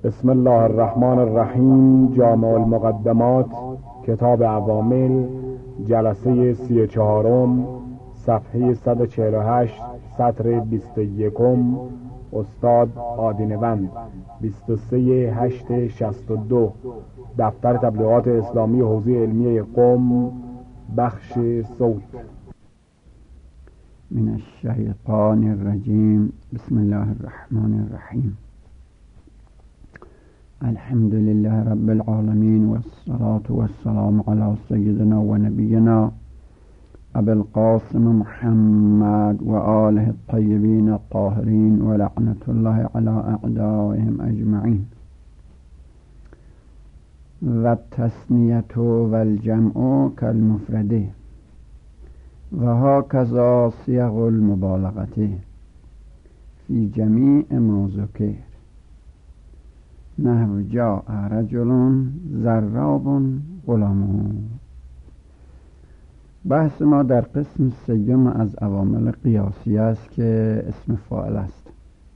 بسم الله الرحمن الرحیم. جامع المقدمات، کتاب عوامل، جلسه 34، صفحه 148، سطر 21. استاد آدینوند، 23/8/62. دفتر تبلیغات اسلامی حوزه علمیه قم، بخش صوت. من الشیطان الرجیم. بسم الله الرحمن الرحیم. الحمد لله رب العالمین والصلاة والسلام علی سیدنا و نبینا ابی القاسم محمد و آله الطیبین الطاهرین و لعنت الله علی اعدائهم اجمعین. و التثنیة و الجمع کالمفرده و هاکذا صیغ المبالغه فی جمیع ما ذکر. نحو جاء رجل ضراب غلام. بحث ما در قسم سیوم از عوامل قیاسی است که اسم فاعل است.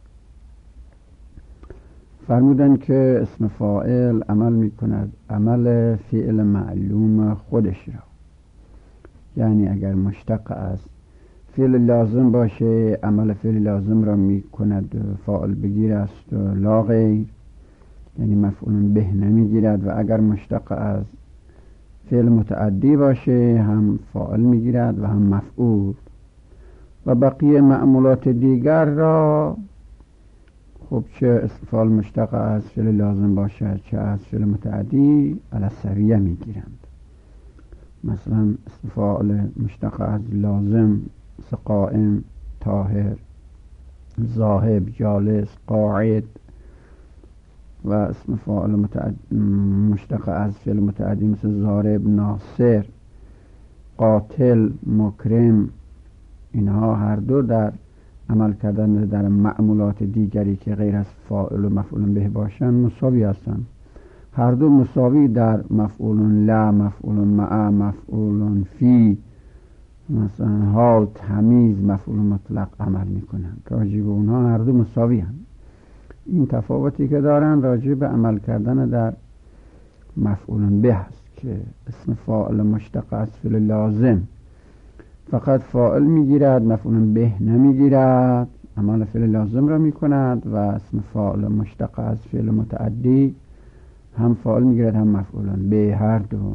فرمودن که اسم فاعل عمل می کند عمل فعل معلوم خودش را، یعنی اگر مشتق از فعل لازم باشه عمل فعل لازم را می کند فاعل بگیر است و لا غیر، یعنی مفعول به نمی گیرد. و اگر مشتق از فعل متعدی باشه هم فاعل می گیرد و هم مفعول. و بقیه معمولات دیگر را خب چه اسم فاعل مشتق از فعل لازم باشد چه از فعل متعدی علی السریع می گیرند. مثلا اسم فاعل مشتق از لازم مثل قائم، طاهر، ذاهب، جالس، قاعد. و اسم فاعل مشتق از فعل متعدی مثل ضارب، ناصر، قاتل، مکرم. اینها هر دو در عمل کردن در معمولات دیگری که غیر از فاعل و مفعول به باشند مساوی هستند. هر دو مساوی در مفعول لا، مفعول مع، مفعول فی، مثلا حال، تمیز، مفعول مطلق عمل میکنند. راجع به اونها هر دو مساوی هستند. این تفاوتی که دارن راجع به عمل کردن در مفعول به است که اسم فاعل مشتق از فعل لازم فقط فاعل میگیرد، مفعول به نمیگیرد، عمل فعل لازم را میکند. و اسم فاعل مشتق از فعل متعدی هم فاعل میگیرد هم مفعول به، هر دو.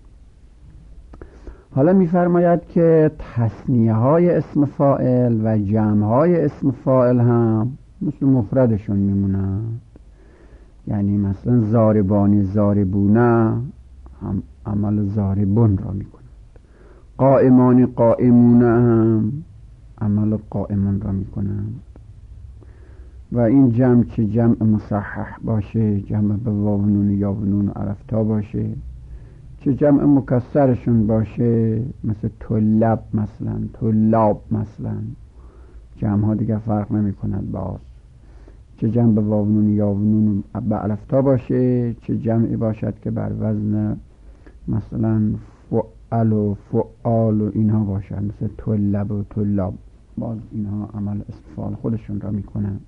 حالا میفرماید که تثنیه های اسم فاعل و جمع های اسم فاعل هم مثل مفردشون میمونند. یعنی مثلا ضاربانی، ضاربونه هم عمل ضاربون را میکنند. قائمانی، قائمونه هم عمل قائمون را میکنند. و این جمع چه جمع مصحح باشه، جمع به واو نون یا نون عرفتا باشه، چه جمع مکسرشون باشه مثل طلب مثلا، طلاب مثلا، جمع ها دیگر فرق نمی کند باز. چه جمع به واو نون یا نون به الفتا باشه، چه جمعی باشد که بر وزن مثلا فعل و فعال و اینها باشد مثل طلب و طلاب، باز اینها عمل استفعال خودشون را می کنند.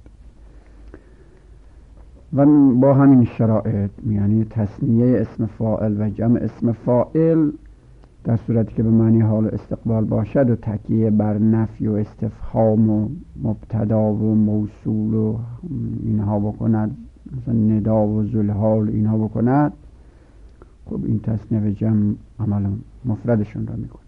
و با همین شرایط یعنی تثنیه اسم فاعل و جمع اسم فاعل در صورتی که به معنی حال استقبال باشد و تکیه بر نفی و استفهام و مبتدا و موصول و اینها بکند، مثلا ندا و ذوالحال اینها بکند، خب این تثنیه و جمع عمل مفردشون را میکند.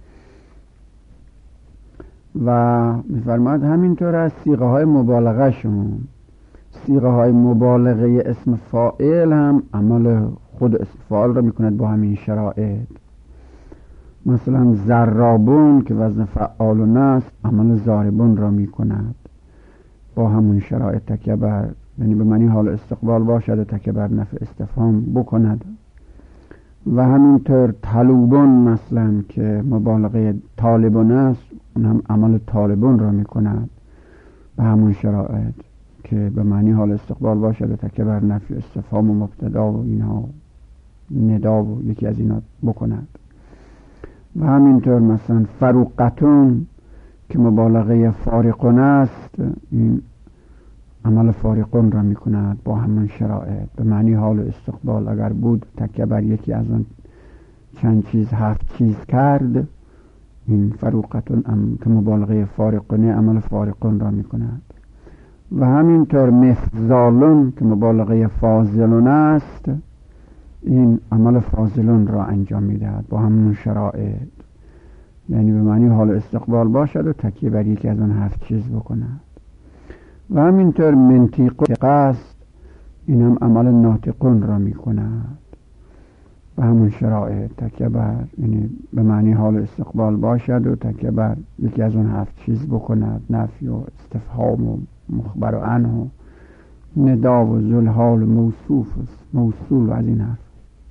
و میفرماید همینطور از صیغه های مبالغه شون، صیغه های مبالغه اسم فاعل هم عمل خود اسم فاعل را میکند با همین شرایط. مثلا ضرابون که وزن فعالون است عمل ضاربون را می کند با همون شرایط، تکیه بر یعنی به معنی حال استقبال باشد و تکیه بر نفع استفهام بکند. و همینطور طلوبون مثلا که مبالغه طالبون است اون هم عمل طالبون را می کند به همون شرایط که به معنی حال استقبال باشد و تکیه بر نفع استفهام و مبتدا و اینها ندا و یکی از اینا بکند. و همینطور مثلا فروقتون که مبالغه فارقون است، این عمل فارقون را میکند با همون شرایط. به معنی حال و استقبال اگر بود تکیه بر یکی از آن چند چیز 7 چیز کرد، این فروقتون که مبالغه فارقونه عمل فارقون را میکند. و همینطور مفضالون که مبالغه فاضلون است، این عمل فاضلون را انجام میدهد با همون شرایط، یعنی به معنی حال استقبال باشد و تکیه بر یکی از آن 7 چیز بکند. و همینطور منطق است، این هم عمل ناطقون را میکند و همون شرایط تکیه بر، یعنی به معنی حال استقبال باشد و تکیه بر یکی از اون 7 چیز بکند، نفی و استفهام و مخبر و عنه و ندا و ذل حال و موصول و از این حرف.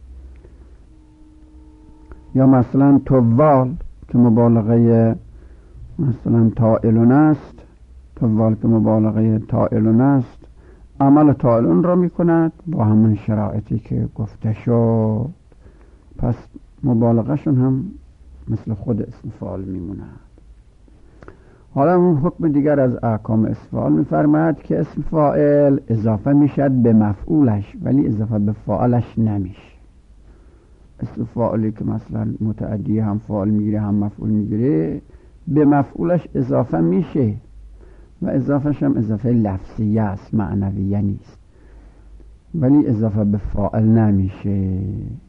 یا مثلا توال که مبالغه مثلا تائلون است، توال که مبالغه تائلون است، عمل تائلون را میکند با همون شرایطی که گفته شد. پس مبالغه شون هم مثل خود اسم فاعل میموند. حالا اون حکم دیگر از احکام اسم فاعل میفرماید که اسم فاعل اضافه میشد به مفعولش ولی اضافه به فاعلش نمیشه. اسم فاعلی که مثلا متعدی هم فاعل میگیره هم مفعول میگیره، به مفعولش اضافه میشه و اضافهش هم اضافه لفظیه است، معنویه نیست، ولی اضافه به فاعل نمیشه.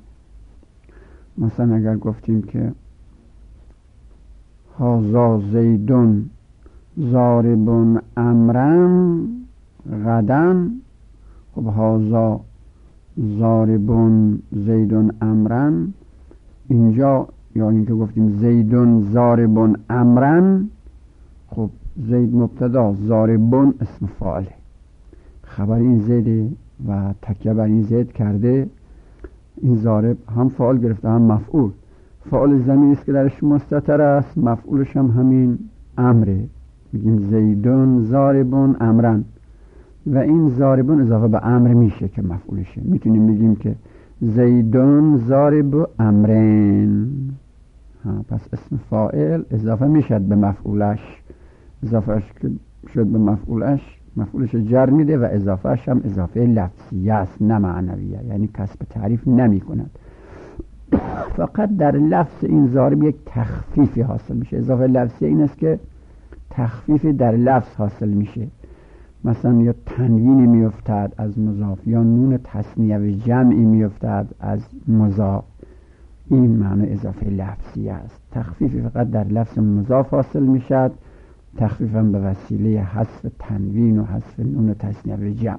مثلا اگر گفتیم که هازا زیدون ضاربون امرن غدن، خب هازا ضاربون زیدون امرن، اینجا یا اینکه گفتیم زیدون ضاربون امرن، خب زید مبتدا، ضاربون اسم فاعله، خبر این زیده و تکیه بر این زید کرده. این ضارب هم فاعل گرفته هم مفعول. فاعل ضمیری است که درش مستتر است، مفعولش هم همین امره، میگیم زیدون ضاربون امرن و این ضاربون اضافه به امر میشه که مفعولشه. میتونیم بگیم که زیدون ضارب امرن. پس اسم فاعل اضافه میشد به مفعولش، اضافهش که شد به مفعولش جر میده و اضافهش هم اضافه لفظیه است نه معنویه، یعنی کسب تعریف نمی کند. فقط در لفظ این ضارب یک تخفیفی حاصل میشه. اضافه لفظیه این است که تخفیفی در لفظ حاصل میشه، مثلا یا تنوینی میافتد از مضاف یا نون تثنیه و جمعی میافتد از مضاف، این معنی اضافه لفظیه است. تخفیفی فقط در لفظ مضاف حاصل میشد، تخفیفا به وسیله حذف تنوین و حذف نون تثنیه و جمع.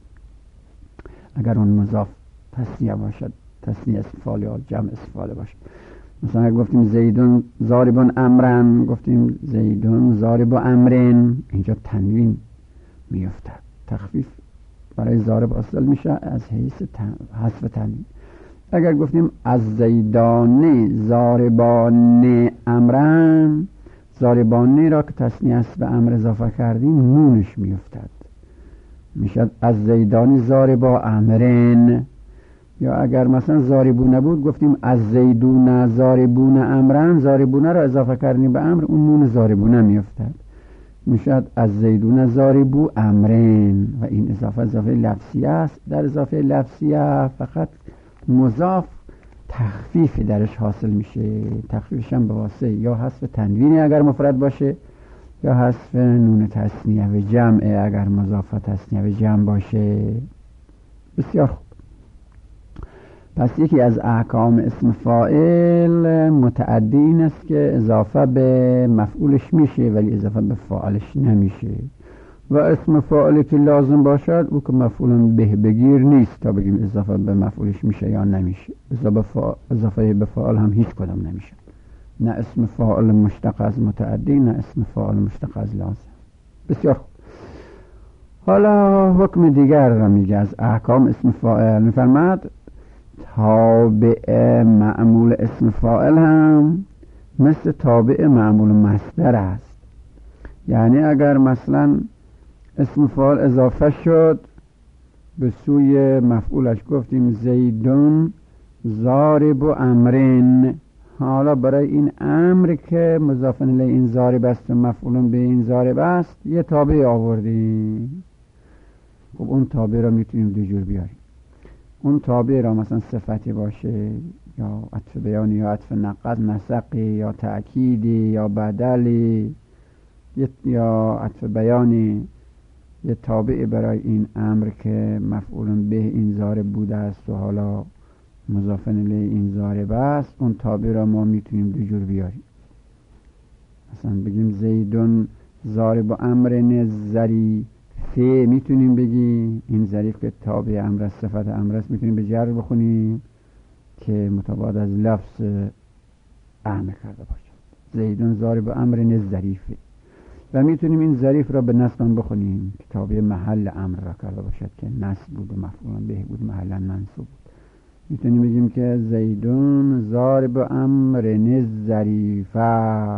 اگر اون مضاف تثنیه باشد، تثنیه اسم فاعل یا جمع اسم فاعل باشد، مثلا اگر گفتیم زیدون ضاربون امرن، گفتیم زیدون ضارب امرن، اینجا تنوین میافتد، تخفیف برای ضارب حاصل میشه از حیث حذف تنوین. اگر گفتیم از زیدان ضاربان امرن، ضاربانه را که تثنیه است به امر اضافه کردیم نونش میافتد، میشد از زیدانی ضاربا امرن. یا اگر مثلا ضاربونه بود گفتیم از زیدون ضاربون امرن، ضاربونه را اضافه کردیم به امر، اون نون ضاربونه میافتد، میشد از زیدون ضاربو امرن و این اضافه لفظیه است. در اضافه لفظیه فقط مضاف تخفیف درش حاصل میشه، تخفیفش هم به واسطه یا حذف تنوینی اگر مفرد باشه یا حذف نون تثنیه و جمع اگر مضاف تثنیه و جمع باشه. بسیار خوب. پس یکی از احکام اسم فاعل متعدی این است که اضافه به مفعولش میشه ولی اضافه به فاعلش نمیشه، و اسم فاعلی که لازم باشد او که مفعول به بگیر نیست تا بگیم اضافه به مفعولش میشه یا نمیشه. اضافه به فاعل هم هیچ کدام نمیشه، نه اسم فاعل مشتق از متعدی نه اسم فاعل مشتق از لازم. بسیار خوب. حالا حکم دیگر را میگه از احکام اسم فاعل. میفرماد تابع معمول اسم فاعل هم مثل تابع معمول مصدر است. یعنی اگر مثلا اسم فاعل اضافه شد به سوی مفعولش، گفتیم زیدون ضارب امرن، حالا برای این امر که مضاف الیه این ضارب است و مفعول به این ضارب است یه تابع آوردیم، خب اون تابع را میتونیم دو جور بیاریم. اون تابع را مثلا صفتی باشه یا عطف بیانی یا عطف نقض، نسقی یا تأکیدی یا بدلی یا عطف بیانی، یه تابع برای این امر که مفعول به این ضارب بوده است و حالا مضاف الیه این ضارب است، اون تابع را ما میتونیم دو جور بیاریم. مثلا بگیم زیدون ضارب امر ظریفه، میتونیم بگیم این ظریف که تابع امر است، صفت امر است، میتونیم به جر بخونیم که متباعد از لفظ امر کرده باشد. زیدون ضارب امر ظریفه. و میتونیم این ظریف را به نصب بخونیم که تابع محل امر را کرده باشد که نصب بود و مفعول به بود، محلا منصوب بود. میتونیم بگیم که زیدون ضارب امر ظریفه.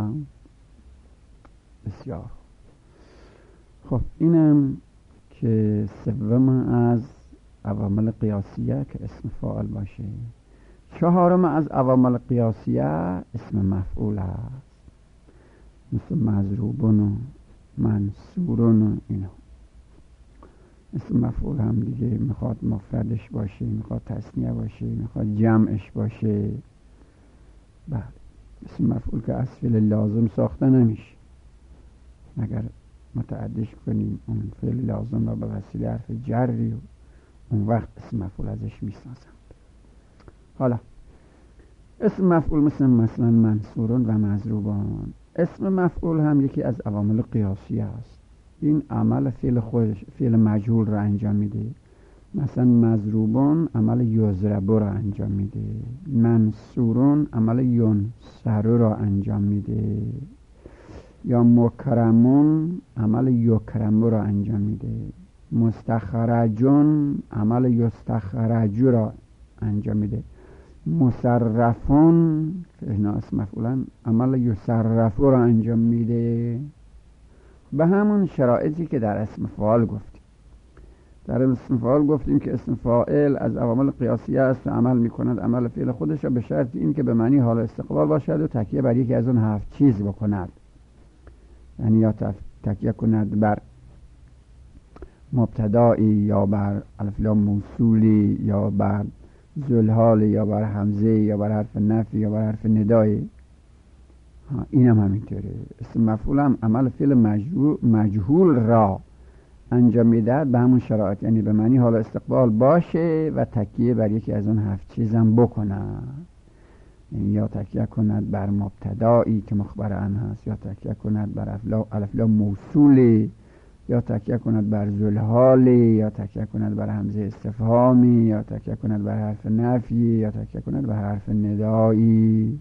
بسیار خب، اینم که سوم از عوامل قیاسیه که اسم فاعل باشه. چهارم از عوامل قیاسیه اسم مفعول است، مثل مضروبون و منصورون و اینا. اسم مفعول هم دیگه میخواد مفردش باشه، میخواد تثنیه باشه، میخواد جمعش باشه. بله، اسم مفعول که از فعل لازم ساخته نمیشه، اگر متعدیش کنیم اون فعل لازم را به وسیله حرف جری و اون وقت اسم مفعول ازش میسازند. حالا اسم مفعول مثلا منصورون و مضروبان. اسم مفعول هم یکی از عوامل قیاسی است. این عمل فعل مجهول را انجام میده. مثلا مضروبون عمل یضربو را انجام میده، منصورون عمل ینصرو را انجام میده، یا مکرمون عمل یکرمو را انجام میده، مستخرجون عمل یستخرجو را انجام میده، مصرفون که اینا اسم مفعولن عمل یصرفو را انجام میده. به همون شرایطی که در اسم فاعل گفتیم. در اسم فاعل گفتیم که اسم فاعل از عوامل قیاسیه است و عمل میکند عمل فعل خودش را به شرط این که به معنی حال استقبال باشد و تکیه بر یکی از اون 7 چیز بکند. یعنی یا تکیه کند بر مبتدایی یا بر الف لام موصولی یا بر ذوالحال یا بر همزه یا بر حرف نفی یا بر حرف ندایی. این هم همینطوره. اسم مفعول هم عمل فعل مجهول را انجام میدهد به همون شرایط، یعنی به معنی حال استقبال باشه و تکیه بر یکی از اون 7 چیز هم بکند. یعنی یا تکیه کند بر مبتدایی که مخبر عنه هست، یا تکیه کند بر الف لام موصولی، یا تکیه کند بر ذوالحالی، یا تکیه کند بر همزه استفهامی، یا تکیه کند بر حرف نفی، یا تکیه کند بر حرف ندایی.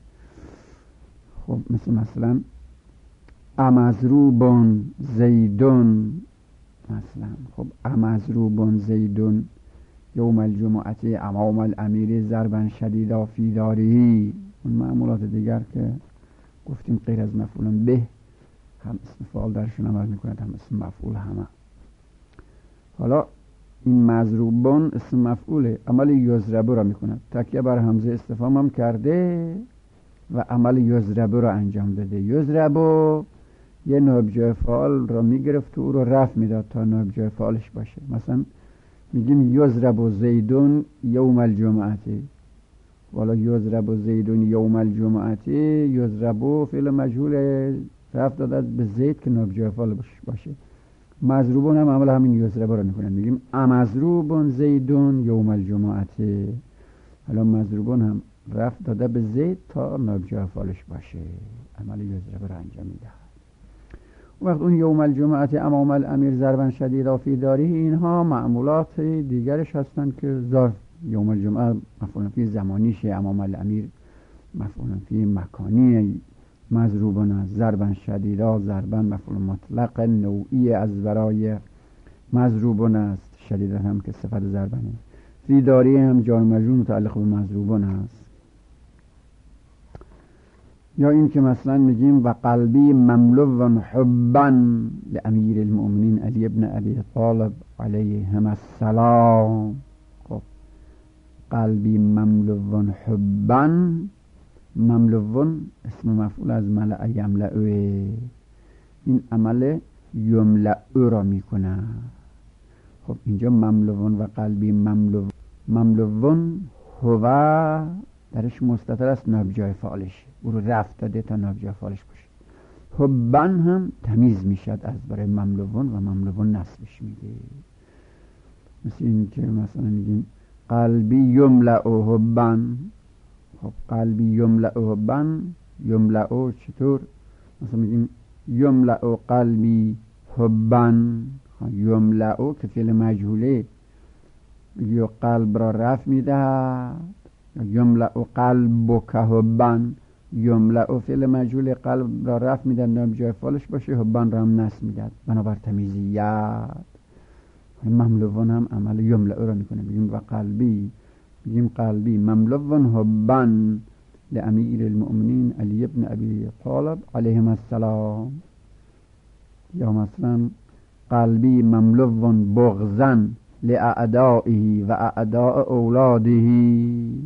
خب مثلا امضروبون زیدون مثلا. خب امضروبون زیدون یوم الجمعه امام الامیر ضربا شدیدا فی داره. اون معمولات دیگر که گفتیم غیر از مفعول به هم اسم فاعل درشون عمل میکند، هم اسم مفعول همه. حالا این مضروبون اسم مفعوله، عمل یضربو را میکند، تکیه بر همزه استفهام هم کرده و عمل یضربو را انجام داده. یضربو یه نائب جای فاعل را میگرفت و او را رفع میداد تا نائب جای فاعلش باشه. مثلا میگیم یضرب زیدون یوم الجمعه، والا یضرب زیدون یوم الجمعه، یضرب فعل مجهول رفع داده به زید که نائب جای فاعل باشه. مضروبون هم عمل همین یضرب را میکنن، میگیم امضروبون زیدون یوم الجمعه. حالا مضروبون هم رفع داده به زید تا نائب جای فاعلش باشه، عمل یضرب را انجام میده. وقت اون یوم الجمعه امام الامیر ضربا شدیدا فی داره، اینها معمولات دیگرش هستند که ظرف یوم الجمعه مفعول فی زمانیشه، امام الامیر مفعول فی مکانی، مضروبون ضربا شدیدا ضربا مفعول مطلق نوعی از برای مضروبون است، شدیدا هم که صفت ضربنه، فی داره هم جار مجرور متعلق به مضروبون است. یا این که مثلا میگیم و قلبی مملو حبا لامیر المؤمنین علی ابن ابی طالب علیهم السلام. خب قلبی مملو حبا، مملو اسم مفعول از ملأ یملأ، این عمل یملأ را میکنه. خب اینجا مملوون و قلبی مملوون هو درش مستتر است، ناب جای فعالش او رو رفت داده تا ناب جای فعالش باشه. حبن هم تمیز میشد از برای مملوون و مملوون نصبش میده. مثل این که مثلا میگیم قلبی یملأ حبن. خب قلبی یملأ حبن، یملأ چطور؟ مثلا میگیم یملأ قلبی حبن. یملأ که فعل مجهوله یا قلب را رفع میدهد. یملأ قلبک حبن، یملأ فعل مجهول قلب را رفع میدهد نام جای فعالش باشه، حبن را هم نصب میدهد بنابر تمیزیت. مملوون هم عمل یملأ را میکنه. میگیم و قلبی، میگیم قلبی مملوون حبن لامیر المؤمنین علی ابن ابی طالب علیهم السلام. یا مثلا قلبی مملوون بغضا لاعدائه و اعداء اولاده.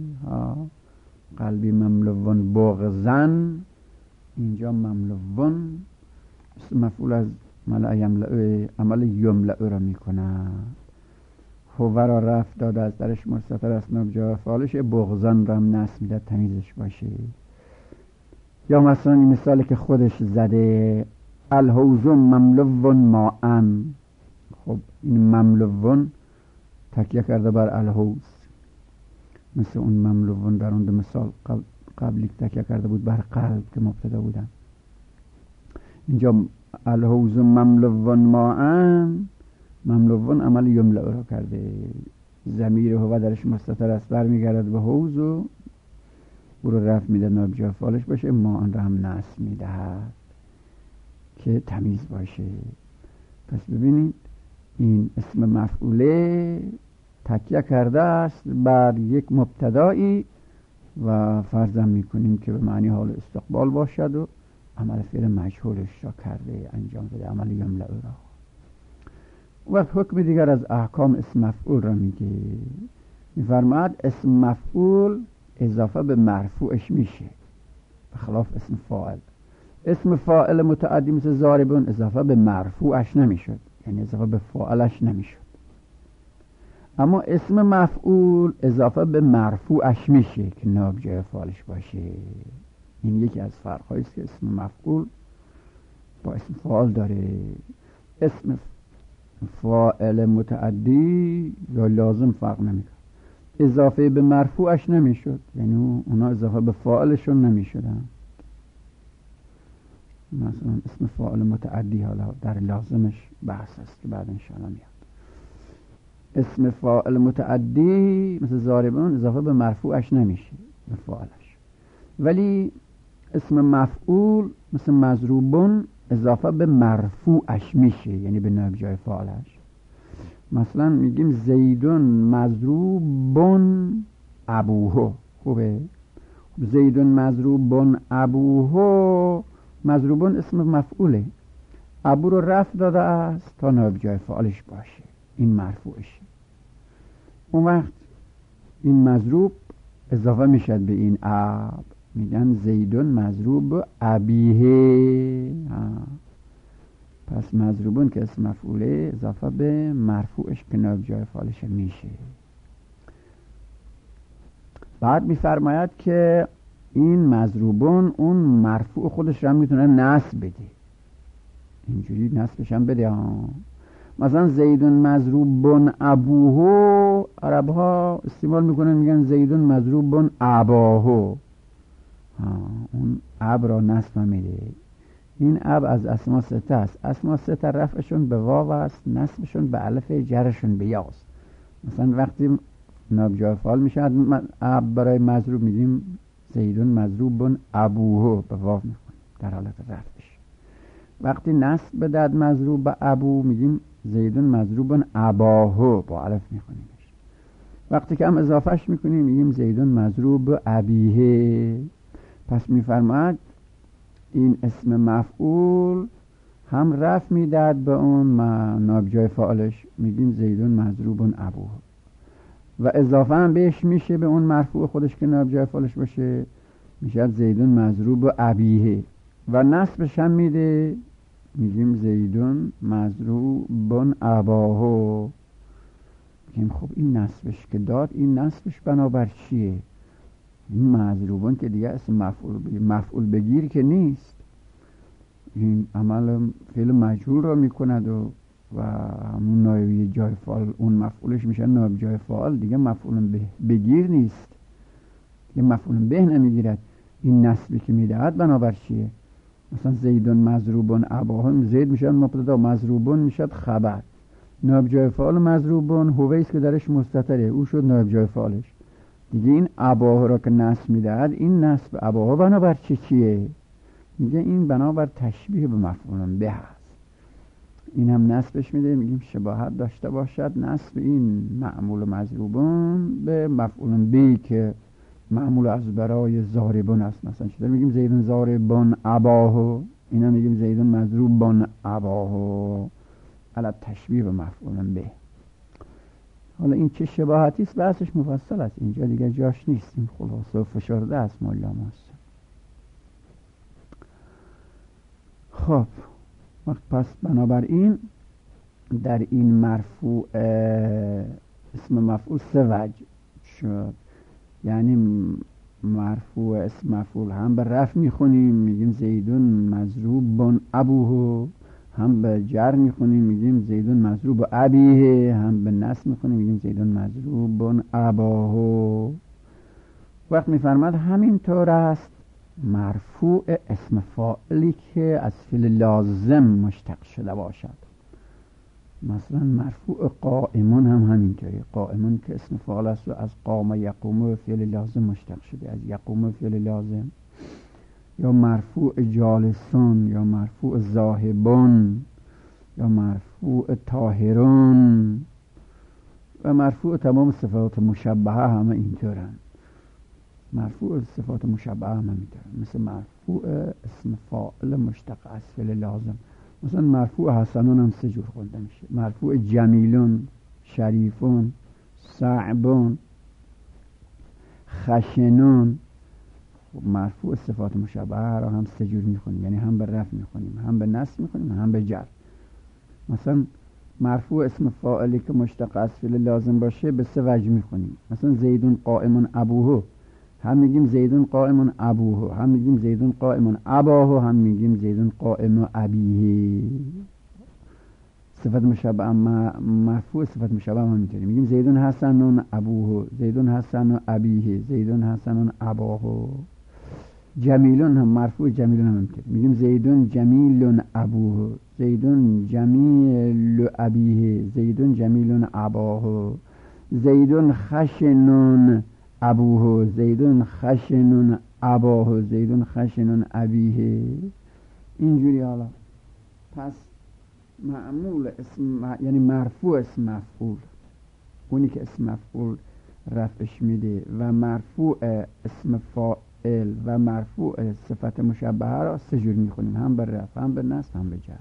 قلبی مملوون بغضا، اینجا مملوون مفعول از ملأ یملأ، عمل یملأ را میکنه. هو را رفت داده از درش مستتر است ناب جای فعالش، بغضا را هم نصب میده تمیزش باشه. یا مثلا این مثالی که خودش زده الحوض مملوون ماء. خب این مملوون تکیه کرده بر الحوض، مثل اون مملوون در اون مثال قبلی تکیه کرده بود بر قلب که مبتدا بودن. اینجا الحوض مملوون ماء، مملوون عمل یملأ را کرده. ضمیر هو درش مستتر است برمیگردد به حوض و او رو رفع میده ناب جای فعالش باشه، ماء را هم نصب میدهد که تمیز باشه. پس ببینید این اسم مفعوله تکیه کرده است بر یک مبتدایی و فرضاً میکنیم که به معنی حال استقبال باشد و عمل فعل مجهولش را کرده انجام بده، عمل یملأ را. و حکم دیگر از احکام اسم مفعول را میگه. میفرماید اسم مفعول اضافه به مرفوعش میشه به خلاف اسم فاعل. اسم فاعل متعدی مثل ضاربون اضافه به مرفوعش نمیشد، یعنی اضافه به فاعلش نمیشد. اما اسم مفعول اضافه به مرفوعش میشه که ناب جای فاعلش باشه. این یکی از فرق‌هایی است که اسم مفعول با اسم فاعل داره. اسم فاعل متعدی یا لازم فرق نمیکنه، اضافه به مرفوعش نمیشد، یعنی اونا اضافه به فاعلشون نمیشدن. مثلا اسم فاعل متعدی حالا در لازمش بحث است که بعد انشاءالله میاد. اسم فاعل متعدی مثل ضاربون اضافه به مرفوعش نمیشه به فاعلش، ولی اسم مفعول مثل مضروبون اضافه به مرفوعش میشه، یعنی به نائب جای فاعلش. مثلا میگیم زیدون مضروبون ابوه. خوبه؟ زیدون مضروبون ابوه، مضروبون اسم مفعوله، ابو رو رفع داده است تا نائب جای فاعلش باشه، این مرفوعشه. اون وقت این مضروب اضافه میشد به این اب، میگن زیدون مضروب ابیه. پس مضروبون که اسم مفعوله اضافه به مرفوعش که نائب جای فاعلش میشه. بعد میفرماید که این مضروبون اون مرفوع خودش را میتونه نصب بده، اینجوری نصبش هم بده. مثلا زیدون مضروبون ابوه، عرب ها استعمال میکنن میگن زیدون مضروبون اباهو، اون اب را نصب میده. این اب از اسما سته است. اسما سته رفعشون به واو است، نصبشون به الف، جرشون به یا است. مثلا وقتی نائب جای فاعل میشه اب برای مضروب میگیم زیدون مضروبون ابوه، به واو میخونیم در حالت رفعش. وقتی نصب بدهد مضروب به ابو میگیم زیدون مضروبون اباهو، با الف میخونیمش. وقتی که هم اضافهش میکنیم میگیم زیدون مضروب ابیه. پس میفرماید این اسم مفعول هم رفع میدهد به اون نائب جای فاعلش، میگیم زیدون مضروبون ابوه، و اضافه هم بهش میشه به اون مرفوع خودش که نائب جای فاعلش باشه، میشه زیدون مضروب ابیه، و نصبش هم میده، میگیم زیدون مضروبون اباهو. میگیم خب این نسبش که داد، این نسبش بنابر چیه؟ این مضروبون که دیگه اسم مفعول بگیر که نیست، این عمل فعل مجهول را میکند و همون نایبی جای فاعل اون مفعولش میشه نایب جای فاعل، دیگه مفعول بگیر نیست، دیگه مفعول به نمیگیرد. این نسبی که میدهد بنابر چیه؟ مثلا زیدون مضروبون اباهم، زید میشه مبتدا، مضروبون میشه خبر، نایب جای فاعل مضروبون هویس که درش مستتره، او شد نایب جای فاعلش. دیگه این اباه را که نسب میدهد، این نسب اباه بنابر چیه؟ میگه این بنابر تشبیه به مفعول به هست. این هم نسبش میده، میگیم شباهت داشته باشد نسب این معمول مضروبون به مفعول به که معمول از برای ضاربون است. مثلا چطور میگیم زیدون ضاربون اباه، اینا میگیم زیدون مضروبون اباه، علی تشبیه به مفعول به. حالا این چه شباهتی است بحثش مفصل است، اینجا دیگه جاش نیست، این خلاصه و فشرده است مولا ماست. خب پس بنابراین در این مرفوع اسم مفعول سه وجه شد، یعنی مرفوع اسم مفعول هم به رفع میخونیم میگیم زیدون مضروب ابوه، هم به جر میخونیم میگیم زیدون مضروب ابیه، هم به نصب میخونیم میگیم زیدون مضروب اباه. وقت میفرماد همینطور است مرفوع اسم فاعلی که از فعل لازم مشتق شده باشد. مثلا مرفوع قائمون هم همینطوری، قائمون که اسم فاعل است و از قام یقوم فعل لازم مشتق شده، از یقوم فعل لازم. یا مرفوع جالسون، یا مرفوع ذاهبون، یا مرفوع طاهرون، و مرفوع تمام صفات مشبهه همه اینطورن. مرفوع صفات مشبهه هم همینطور، مثل مرفوع اسم فاعل مشتق از فعل لازم. مثلا مرفوع حسنون هم سه جور خونده میشه، مرفوع جمیلون، شریفون، صعبون، خشنون. مرفوع صفات مشبهه را هم سه جور میخونیم، یعنی هم به رفع میخونیم، هم به نصب میخونیم، هم به جر. مثلا مرفوع اسم فاعلی که مشتق از فعل لازم باشه به سه وجه میخونیم. مثلا زیدون قائمون ابوه، هم میگیم زیدون قائمون ابوه، هم میگیم زیدون قائمون اباه، هم میگیم زیدون قائم ابیه. صفت مشبه مرفوع صفت مشبه هم همینطوری، میگیم زیدون حسنون ابوه، زیدون حسن ابیه، زیدون حسنون اباه. جمیلون هم مرفوع جمیلون هم همینطوری، میگیم زیدون جمیلون ابوه، زیدون جمیل ابیه، زیدون جمیلون اباه. زیدون خشنون ابوه، زیدون خشنون اباه، زیدون خشنون ابیه. اینجوری. حالا پس معمول اسم یعنی مرفوع اسم مفعول، اونی که اسم مفعول رفعش میده، و مرفوع اسم فاعل و مرفوع صفت مشبهه را سه جور میخونیم، هم به رفع، هم به نصب، هم به جر.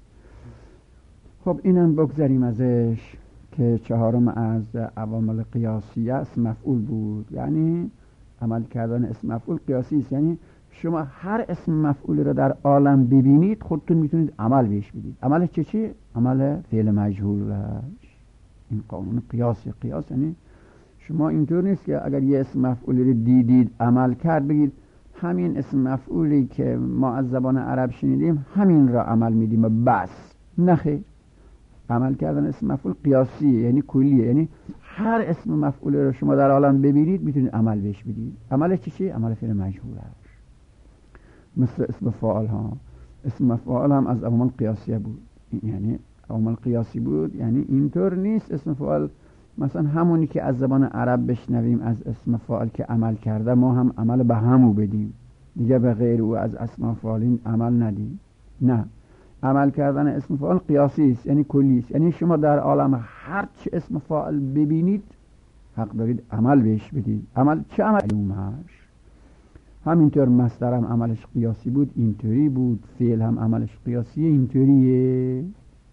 خب اینم بگذاریم ازش که چهارم از عوامل قیاسیه اسم مفعول بود، یعنی عمل کردن اسم مفعول قیاسی است، یعنی شما هر اسم مفعولی را در عالم ببینید خودتون میتونید عمل بهش بدید. عملش چی؟ عمل فعل مجهول. این قانون قیاس یعنی شما اینطور نیست که اگر یه اسم مفعولی رو دیدید عمل کرد بگید همین اسم مفعولی که ما از زبان عرب شنیدیم همین را عمل میدیم و بس. نه خیر، عمل کردن اسم مفعول قیاسیه، یعنی کلیه، یعنی هر اسم مفعولی رو شما در عالم ببینید میتونید عمل بهش بدید. عملش چی؟ عمل فعل مجهول است. مثل اسم فاعل ها، اسم مفعول هم از عوامل قیاسیه بود، یعنی عوامل قیاسی بود، یعنی اینطور نیست اسم فاعل مثلا همونی که از زبان عرب بشنویم از اسم فاعل که عمل کرده ما هم عمل به همو بدیم، دیگه به غیر او از اسم فاعلین عمل ندیم. نه، عمل کردن اسم فاعل قیاسی است، یعنی کلی است، یعنی شما در عالم هر چه اسم فاعل ببینید حق دارید عمل بهش بدید. عمل چه عملی هست؟ همینطور مصدر هم عملش قیاسی بود، اینطوری بود. فعل هم عملش قیاسیه، اینطوریه.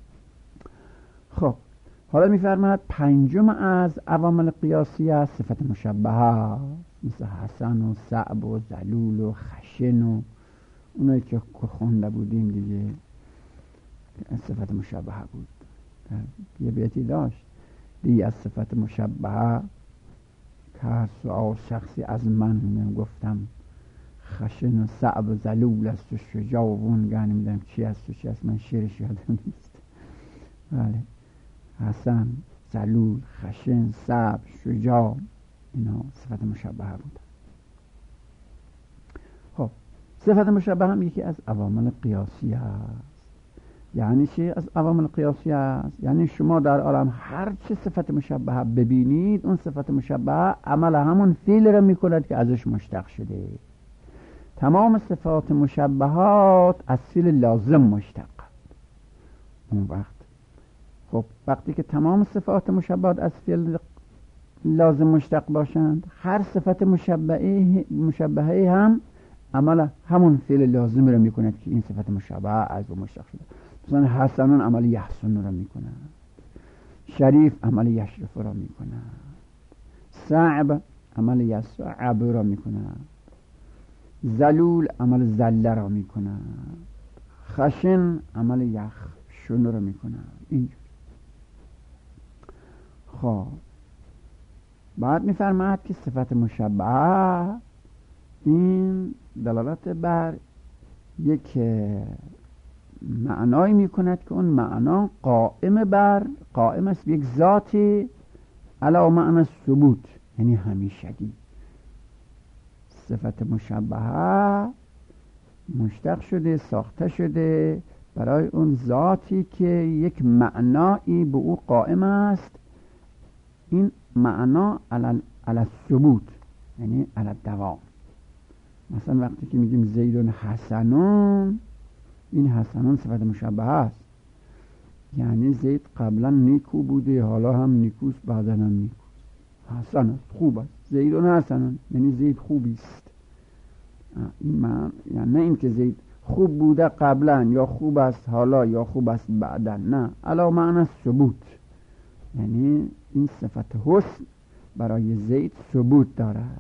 خب حالا میفرماید پنجم از عوامل قیاسیه صفت مشبهه، مثل حسن و صعب و ذلول و خشن و اونایی که خونده بودیم دیگه، صفت مشبهه بود. یه بیتی داشت دی از صفت مشبهه که سؤال شخصی از من گفتم خشن و صعب و ذلول است و شجاع و اون گه نمیدونم چی است و چی است، من شعرش یادم نیست. بله، حسن، ذلول، خشن، صعب، شجاع، اینا صفت مشبهه بود. خب صفت مشبهه هم یکی از عوامل قیاسی است. یعنی چی از عوامل قیاسی است؟ یعنی شما در عالم هر چه صفت مشبهه ببینید، اون صفت مشبهه عمل همون فعل را میکند که ازش مشتق شده. تمام صفات مشبهات از فعل لازم مشتق. اون وقت خب وقتی که تمام صفات مشبهات از فعل لازم مشتق باشند، هر صفت مشبهه هم عمل همون فعل لازم را میکند که این صفت مشبهه از او مشتق شده. مثلا حسنون عمل یحسن را میکند، شریف عمل یشرف را میکند، صعب عمل یصعب را میکند، ذلول عمل ذله را میکند، خشن عمل یخشن را میکند. اینجور. خب بعد میفرماید که صفت مشبهه این دلالت بر یک معنایی میکند که اون معنا قائم است یک ذاتی علی معنی ثبوت، یعنی همیشگی. صفت مشبهه مشتق شده، ساخته شده برای اون ذاتی که یک معنایی به او قائم است. این معنا علی الثبوت، یعنی علی الدوام. مثلا وقتی که میگیم زیدون حسنون، این حسنون صفت مشبهه است، یعنی زید قبلا نیکو بوده، حالا هم نیکوست، بعدا هم نیکوست. حسن است، خوب است. زیدون حسنون یعنی زید خوبی است. این من یعنی نه اینکه زید خوب بوده قبلا یا خوب است حالا یا خوب است بعدا، نه، علی معنی ثبوت، یعنی این صفت حسن برای زید ثبوت دارد،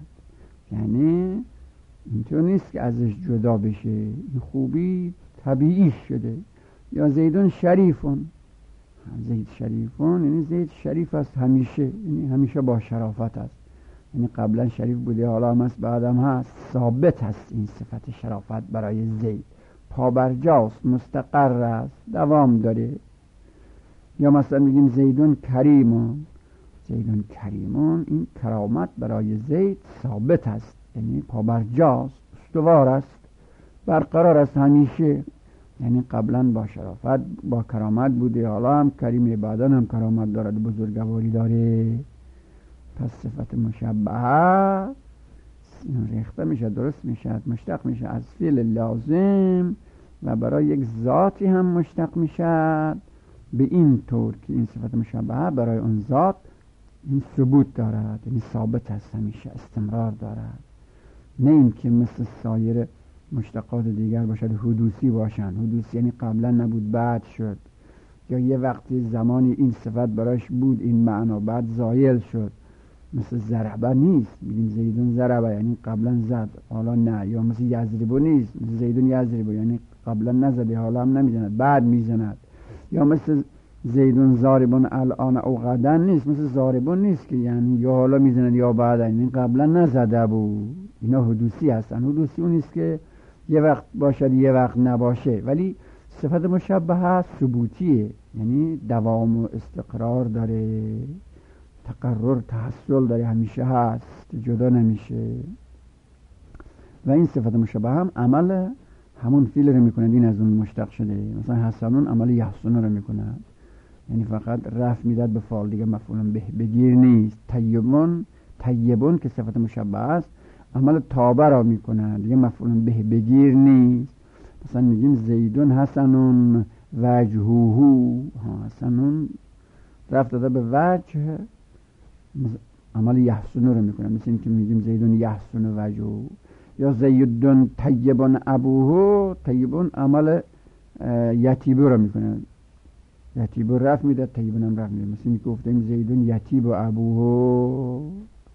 یعنی اینطور نیست که ازش جدا بشه، این خوبی طبیعی شده. یا زیدون شریفون، زید شریفون یعنی زید شریف است همیشه، یعنی همیشه با شرافت است، یعنی قبلا شریف بوده حالا هم است بعدم هست، ثابت است این صفت شرافت برای زید، پابرجاست، مستقر است، دوام داره. یا مثلا میگیم زیدون کریمون، زیدون کریمون این کرامت برای زید ثابت است، یعنی پابرجاست، استوار است، برقرار است همیشه، یعنی قبلا با شرافت با کرامت بوده حالا هم کریمه، بعدا هم کرامت دارد، بزرگواری داره. پس صفت مشبهه ریخته میشه، درست میشه، مشتق میشه از فعل لازم و برای یک ذاتی هم مشتق میشه به این طور که این صفت مشبهه برای اون ذات این ثبوت دارد، یعنی ثابت است، همیشه استمرار دارد. نه این که مثل سایر مشتقات دیگر باشد حدوثی باشند. حدوثی یعنی قبلا نبود بعد شد، یا یه وقتی زمانی این صفت برایش بود این معنا بعد زایل شد. مثل ضربه نیست، میگیم زیدون ضربه یعنی قبلا زد حالا نه. یا مثل یضربو نیست، مثل زیدون یضربو یعنی قبلا نزده حالا هم نمیزند بعد میزند. یا مثل زیدون ضاربون الان او غدا نیست، مثل ضاربون نیست که یعنی یا حالا میزند یا بعد، یعنی قبلا نزده بود. اینا حدوثی هستن. حدوثی اون نیست که یه وقت باشد یه وقت نباشه، ولی صفت مشبهه ثبوتیه، یعنی دوام و استقرار داره، تقرر تحصل داره، همیشه هست، جدا نمیشه. و این صفت مشبهه هم عمل همون فعل رو میکنه، این از اون مشتق شده. مثلا حسنون عمل یحسن رو میکنه، یعنی فقط رفع میداد به فعل، دیگه مفعول به بگیر نیست. طیبون که صفت مشبهه است عمل تابه را میکنه، دیگه مفعول به بگیر نیست. مثلا میگیم زیدون حسنون وجهوهو، حسنون رفت داده به وجه، عمل یحسن رو میکنه، مثل این که میگیم زیدون یحسن وجهو. یا زیدون طیبون ابوهو، طیبون عمل یتیبو رو میکنه، یتیبو رفت میده، طیبون هم رفت میده، مثل این که گفتیم زیدون یتیب و ابوهو.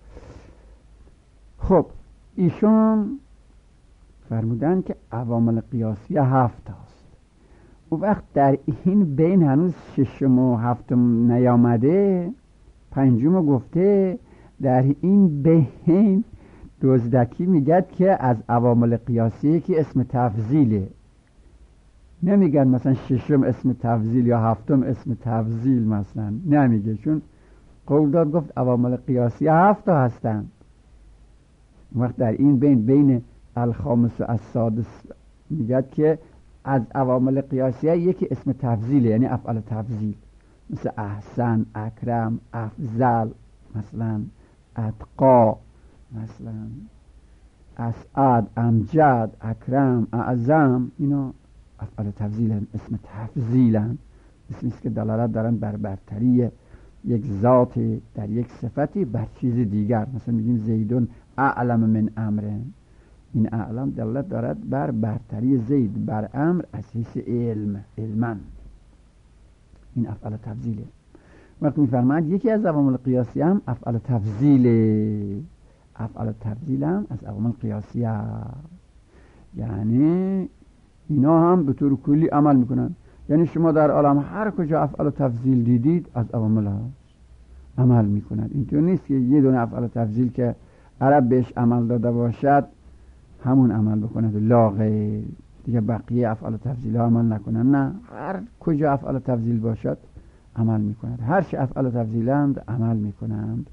خب ایشون فرمودن که عوامل قیاسی 7 است. او وقت در این بین هنوز 6 و 7 نیامده، پنجم گفته در این بین دزدکی میگد که از عوامل قیاسیه که اسم تفضیله. نمیگن مثلا ششم اسم تفضیل یا هفتم اسم تفضیل مثلا، نمیگه، چون قول داد گفت عوامل قیاسی 7 تا هستن. وقت در این بین الخامس و السادس میگد که از عوامل قیاسیه یکی اسم تفضیله، یعنی افعال تفضیل، مثل احسن، اکرم، افضل، مثلا اتقا، مثلا اسعد، امجد، اکرم، اعظم. اینا افعال تفضیلن، اسم تفضیلن، اسمی است که دلالت دارن بر برتری یک ذات در یک صفتی بر چیز دیگر. مثلا میگیم زیدون اعلم من امر، این اعلم دلالت دارد بر برتری زید بر امر از حیث علما. این افعال تفضیله. وقتی میفرماید یکی از عوامل قیاسی هم افعال تفضیله، افعال تفضیل هم از عوامل قیاسی هست، یعنی اینا هم به طور کلی عمل میکنن. یعنی شما در عالم هر کجا افعال تفضیل دیدید از عوامل هست، عمل میکنند. اینطور نیست که یه دونه افعال تفضیل که عرب بهش عمل داده باشد همون عمل بکند لا غیر، دیگه بقیه افعال تفضیل ها عمل نکنند. نه، هر کجا افعال تفضیل باشد عمل میکنند، هر چه افعال تفضیلند عمل میکنند.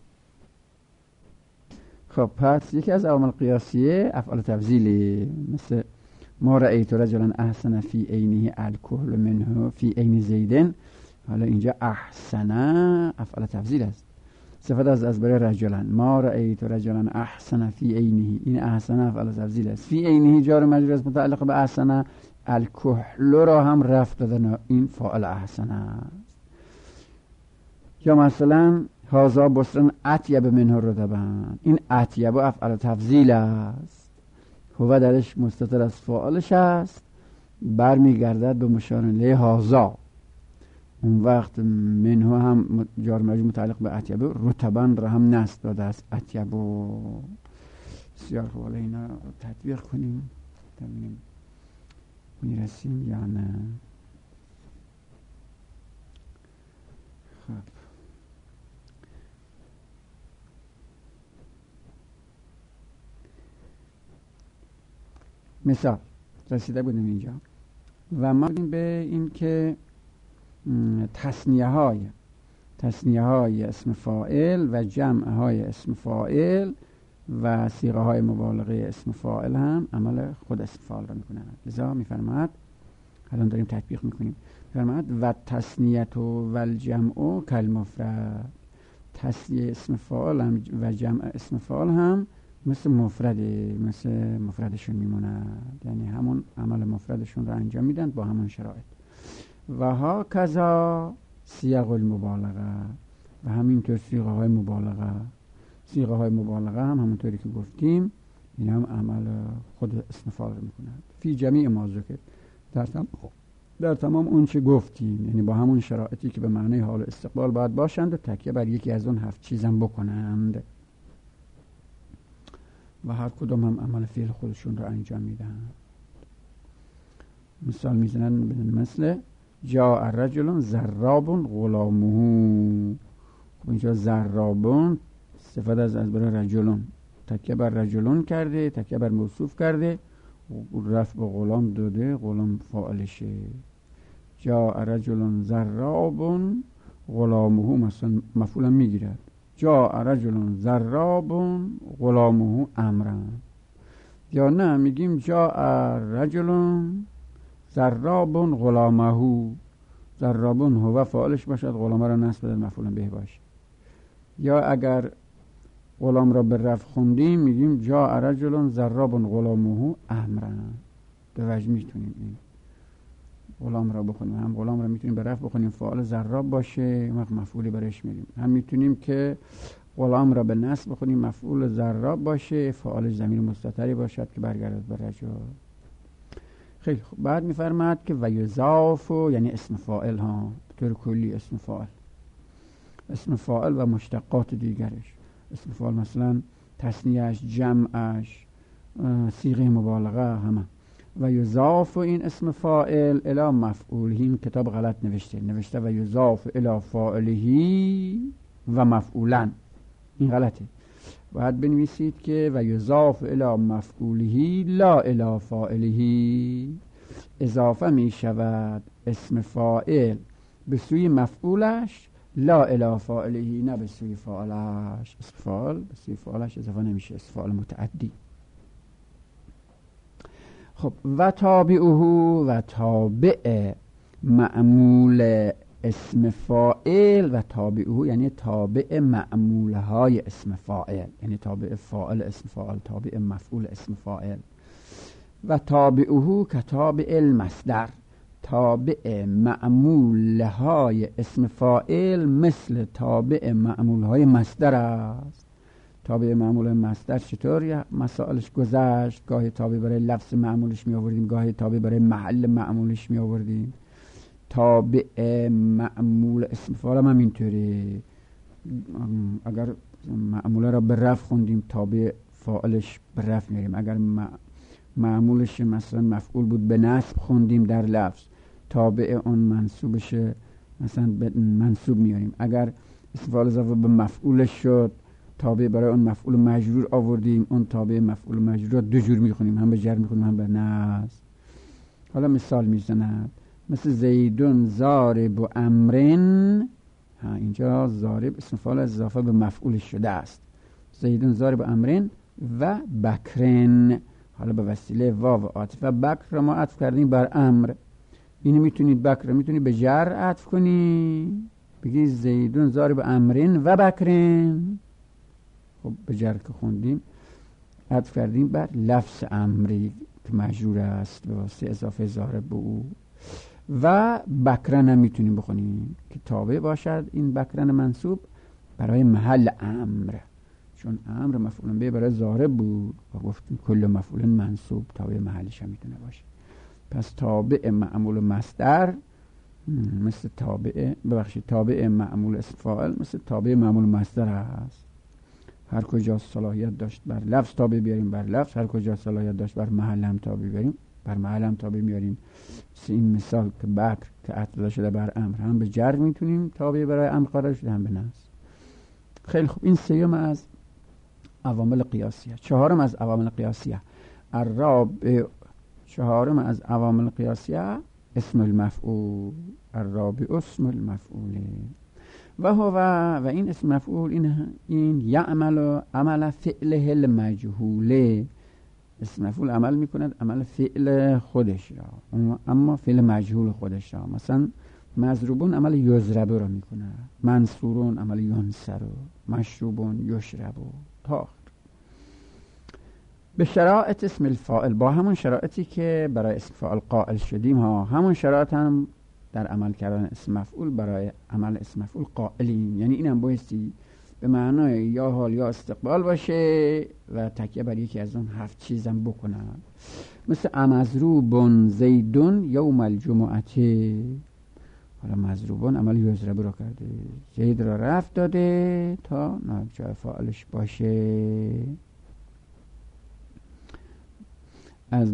خب پس یکی از عوامل قیاسیه افعال تفضیلی، مثل ما رأیت رجلا احسن فی عینه الکحل منه فی عین زیدن. حالا اینجا احسن افعال تفضیل است، صفت از برای رجلا. ما رأیت رجلا احسن فی عینه، این احسن افعال تفضیل است. فی عینه جار مجرور است متعلق به احسن. الکحل را هم رفت دادن، این فاعل احسن است. یا مثلا هذا بصرا اطیب منه رطبا، این اطیب افعال تفضیل است، هو درش مستتر از فاعلش است، برمیگردد به مشار الیه هذا. اون وقت منه هم جار مجرور متعلق به اطیب، رطبا را هم نصب داده است اطیب. بسیار خوب، حالا اینا رو تطبیق کنیم ببینیم میرسیم یا نه. خب مثال رسیده بودیم اینجا و ما بودیم به این که تثنیه های اسم فاعل و جمع های اسم فاعل و صیغه های مبالغه اسم فاعل هم عمل خود اسم فاعل را میکنند. لذا میفرماد، الان داریم تطبیق میکنیم، میفرماد و تثنیت و الجمع کالمفرد، تثنیه اسم فاعل هم و جمع اسم فاعل هم مثل مفردشون میمونند، یعنی همون عمل مفردشون رو انجام میدن با همون شرایط. و ها کذا صیغ المبالغه، و همینطور صیغه های مبالغه هم همونطوری که گفتیم این هم عمل خود اسم فاعل میکنند. فی جمیع ما ذکر، در تمام اون چه گفتیم، یعنی با همون شرایطی که به معنی حال استقبال باید باشند و تکیه بر یکی از اون 7 چیزم بکنند و هر کدوم هم عمل فعل خودشون رو انجام میدن. مثال میزنن مثل جاء رجل ضراب غلامه. خب اینجا ضرابون صفت از برای رجلون، تکیه بر رجلون کرده، تکیه بر موصوف کرده، رفع به غلام داده، غلام فاعلشه. جاء رجل ضراب غلامه مثلا مفعول میگیرد. جاء رجل ضراب غلامه امرا. یا نه میگیم جاء رجل ضراب غلامه، ضرابون هو فاعلش باشد، غلامه را نصب بدل مفعول به باشه. یا اگر غلام را به رفع خوندیم میگیم جاء رجل ضراب غلامه امرا. دو وجه میتونیم این غلام را بخونیم، هم غلام را میتونیم به رفع بخونیم فاعل ضراب باشه وقت مفعولی برش میدیم، هم میتونیم که غلام را به نصب بخونیم مفعول ضراب باشه فاعلش ضمیر مستتری باشد که برگردد به رجل. خیلی خوب، بعد میفرماد که و یضاف، یعنی اسم فاعل ها به طور کلی اسم فاعل و مشتقات دیگرش. اسم فاعل مثلا تثنیه‌اش، جمعش، صیغه مبالغه همه. و یضاف این اسم فاعل الی مفعوله. این کتاب غلط نوشته و یضاف الی فاعله و مفعولن. این غلطه. باید بنویسید که و یضاف الی مفعوله لا الی فاعله. اضافه می شود اسم فاعل به سوی مفعولش، لا الی فاعله، نه به سوی فاعلش. اسم فاعل به سوی فاعلش اضافه نمیشه، اسم فاعل متعدی. خب و تابعه و تابع معمول اسم فاعل، و تابعه یعنی تابع معموله های اسم فاعل، یعنی تابع فاعل اسم فاعل، تابع مفعول اسم فاعل. و تابعه کتابع المصدر، تابع معموله های اسم فاعل مثل تابع معموله های مصدر است. تابع معمول مصدر چطور مسائلش گذشت؟ گاهی تابع برای لفظ معمولش می آوردیم، گاهی تابع برای محل معمولش می آوردیم. تابع معمول اسم فاعل هم اینطوری، اگر معموله را به رفع خوندیم تابع فاعلش به رفع میاریم. اگر معمولش مثلا مفعول بود به نصب خوندیم در لفظ، تابع اون منصوبش مثلا به منصوب میاریم. اگر اسم فاعل اضافه به مفعولش شد، تابع برای اون مفعول مجرور آوردیم، اون تابع مفعول مجرور دو جور میخونیم، هم به جر میخونیم هم به نصب. حالا مثال میزنم، مثل زیدون ضارب امرن. اینجا ضارب اسم فاعل اضافه به مفعولش شده است. زیدون ضارب امرن و بکرن، حالا به وسیله واو عاطفه بکر را ما عطف کردیم بر امر. اینو میتونید بکر را میتونید به جر عطف کنی، بگی زیدون ضارب امرن و بکرن. خب به جر که خوندیم عطف کردیم بر لفظ امری که مجرور است به واسطه اضافه ضارب به او. و بکرن هم میتونیم بخونیم که تابع باشد این بکرن منصوب برای محل امر، چون امر مفعول به برای ضارب بود و گفتیم کل مفعول منصوب تابع محلش هم میتونه باشه. پس تابع معمول مصدر مثل تابع معمول اسم فاعل مثل تابع معمول مصدر است. هر کجا صلاحیت داشت بر لفظ تابع بیاریم بر لفظ، هر کجا صلاحیت داشت بر محل هم تابع بیاریم بر محل هم تابع میاریم. این مثال که بکر که عطف شده بر امر، هم به جر میتونیم تابع برای امر قرار شده هم به نصب. خیلی خوب، این سیوم از عوامل قیاسیه. چهارم از عوامل قیاسیه چهارم از عوامل قیاسیه اسم المفعول. الرابع اسم المفعول و هو و این اسم مفعول این یعمل عمل فعله المجهوله. اسم مفعول عمل میکند عمل فعل خودش را، اما فعل مجهول خودش را. مثلا مضروبون عمل یضرب را میکند، منصورون عمل ینصر، مشروبون یشرب تا آخر. به شرایط اسم الفاعل، با همون شرایطی که برای اسم فاعل قائل شدیم همون شرایط هم در عمل کردن اسم مفعول برای عمل اسم مفعول قائلیم. یعنی اینم بایستی به معنای یا حال یا استقبال باشه و تکیه بر یکی از اون 7 چیزم بکنم. مثل امضروبون زیدون یوم الجمعه. حالا مضروبون عمل یضرب را کرده، زید را رفع داده تا جای فاعلش باشه. از